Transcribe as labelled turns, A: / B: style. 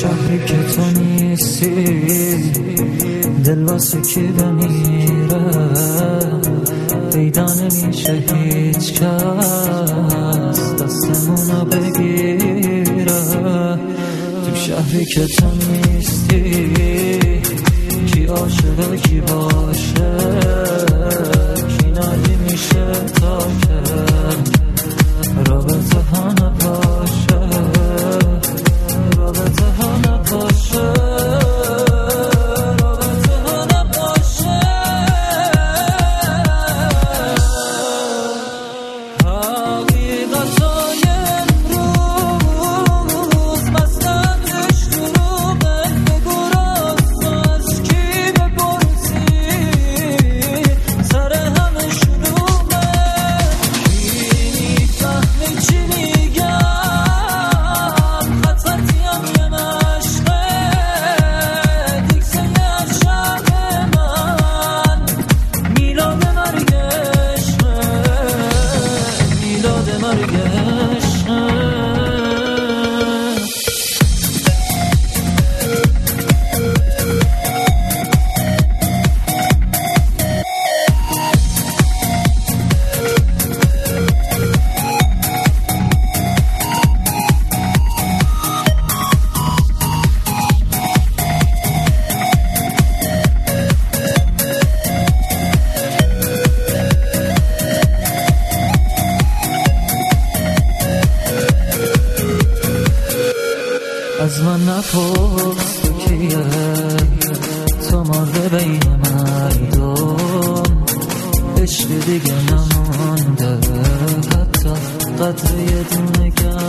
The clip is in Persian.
A: شهری که تو نیستی دل واسه کی بمیره، پیدا نمیشه هیچ کس دستمونو بگیره. تو شهری که تو نیستی کی عاشقه کی باشه، کی نادی میشه تا که رابطه ها نباشه، رابطه ها نباشه. از من نپرس تو کیه، تو مرده بین مردم، عشق دیگه نمانده، حتی قطره یه دونه